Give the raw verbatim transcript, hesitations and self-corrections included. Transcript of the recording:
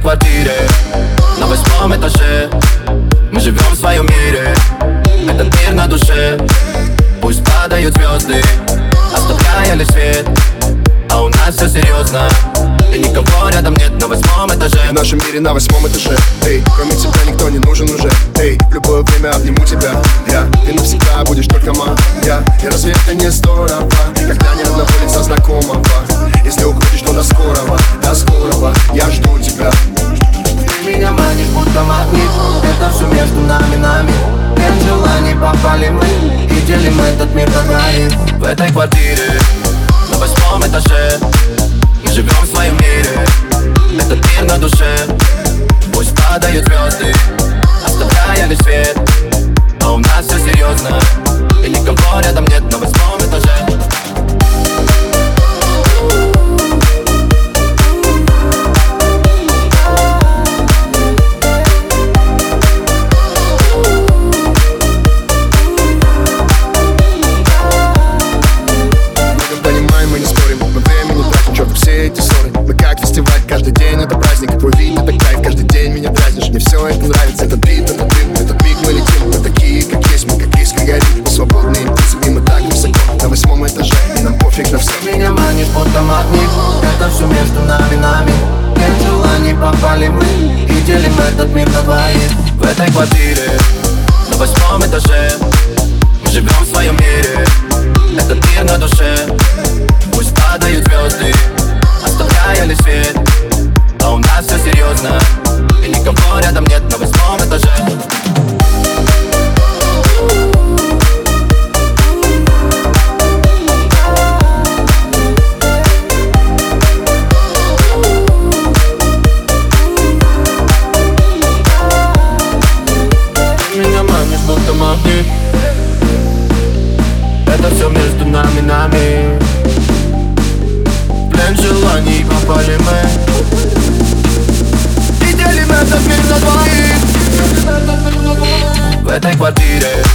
квартире на восьмом этаже. Мы живем в своем мире, этот мир на душе. Пусть падают звезды, оставляя лишь свет, а у нас все серьезно, и никого рядом нет на восьмом этаже. В нашем мире на восьмом этаже. Эй, кроме тебя никто не нужен уже. Эй, в любое время обниму тебя. Я, ты навсегда будешь только моя. И разве это не здорово, когда ни одного лица знакомого? Если уходишь, то до скорого, до скорого. Я жду тебя. Ты меня манишь, будто магнит. Это все между нами, нами. Без желаний попали мы и делим этот мир на двоих. В этой квартире на восьмом этаже. Мы живем в своем мире, этот мир на душе. Пусть падают звезды, оставляя лишь свет, а у нас все серьезно, и никого рядом нет на восьмом этаже. Каждый день это праздник, твой вид это кайф. Каждый день меня дразнишь, мне все это нравится. Этот бит, этот дым, этот миг мы летим. Мы такие, как есть, мы как искры горим. Мы свободные птицы, и мы так высоко на восьмом этаже, и нам пофиг на все. Ты меня манишь, будто магнит. Это все между нами, нами. Без желаний попали мы и делим этот мир на двоих. В этой квартире на восьмом этаже. Мы живем в своем мире, этот мир на душе. Пусть падают звезды, оставляя лишь свет, а у нас все серьезно, и никого рядом нет на восьмом этаже. Ты меня манишь, будто магнит. Это все между нами, нами. Плен желаний попали мы и делим этот мир на двоих. В этой квартире